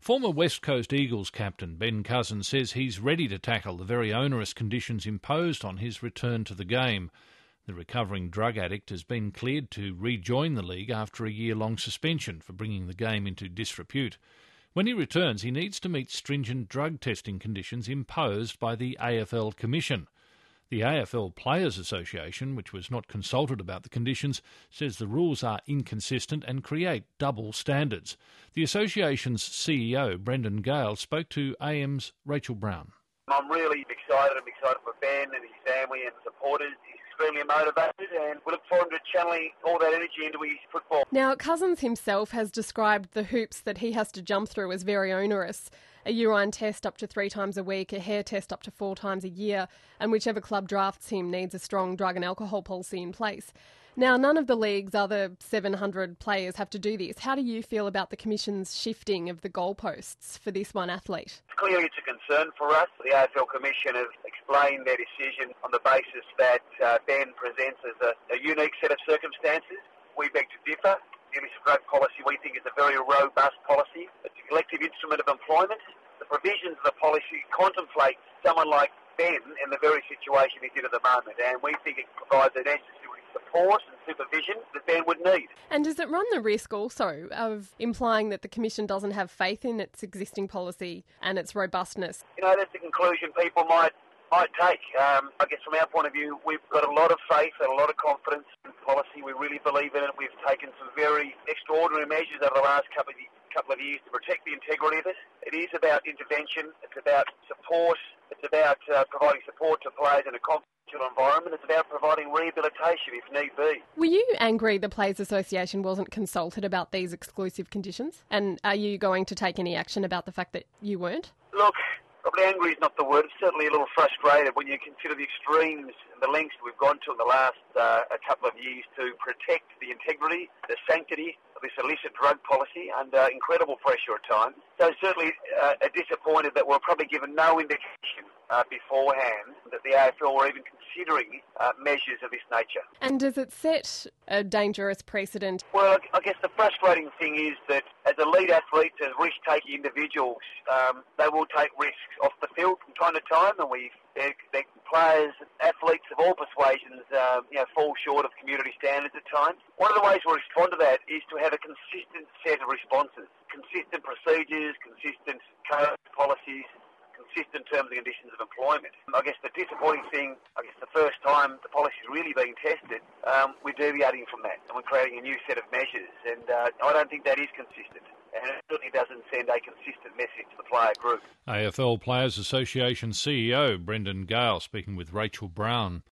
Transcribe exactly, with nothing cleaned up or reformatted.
Former West Coast Eagles captain Ben Cousins says he's ready to tackle the very onerous conditions imposed on his return to the game. The recovering drug addict has been cleared to rejoin the league after a year-long suspension for bringing the game into disrepute. When he returns, he needs to meet stringent drug testing conditions imposed by the A F L Commission. The A F L Players Association, which was not consulted about the conditions, says the rules are inconsistent and create double standards. The association's C E O, Brendan Gale, spoke to A M's Rachel Brown. I'm really excited. I'm excited for Ben and his family and supporters. He's extremely motivated and we look forward to channeling all that energy into his football. Now, Cousins himself has described the hoops that he has to jump through as very onerous. A urine test up to three times a week, a hair test up to four times a year, and whichever club drafts him needs a strong drug and alcohol policy in place. Now, none of the league's other seven hundred players have to do this. How do you feel about the Commission's shifting of the goalposts for this one athlete? Clearly it's a concern for us. The A F L Commission have explained their decision on the basis that uh, Ben presents as a, a unique set of circumstances. We beg to differ. The illicit drug policy we think is a very robust policy. It's a collective instrument of employment. The provisions of the policy contemplate someone like Ben in the very situation he's in at the moment, and we think it provides the necessary support and supervision that Ben would need. And does it run the risk also of implying that the Commission doesn't have faith in its existing policy and its robustness? You know, that's the conclusion people might might take. Um, I guess from our point of view, we've got a lot of faith and a lot of confidence in policy. We really believe in it. We've taken some very extraordinary measures over the last couple of, couple of years to protect the integrity of it. It is about intervention. It's about support. It's about uh, providing support to players in a confidential environment. It's about providing rehabilitation if need be. Were you angry the Players Association wasn't consulted about these exclusive conditions? And are you going to take any action about the fact that you weren't? Look, probably angry is not the word. It's certainly a little frustrated when you consider the extremes and the lengths we've gone to in the last uh, a couple of years to protect the integrity, the sanctity of this illicit drug policy under incredible pressure at times. So certainly uh, disappointed that we're probably given no indication uh, beforehand that the A F L were even considering uh, measures of this nature. And does it set a dangerous precedent? Well, I guess the frustrating thing is that as elite athletes, as risk-taking individuals, um, they will take risks off the field from time to time, and we they're, they're players, athletes of all persuasions, uh, you know, fall short of community standards at times. One of the ways we respond to that is to have a consistent set of responses, consistent procedures, consistent code policies, consistent terms and conditions of employment. I guess the disappointing thing, I guess the first time the policy is really being tested, um, we're deviating from that and we're creating a new set of measures, and uh, I don't think that is consistent. And it certainly doesn't send a consistent message to the player group. A F L Players Association C E O Brendan Gale speaking with Rachel Brown.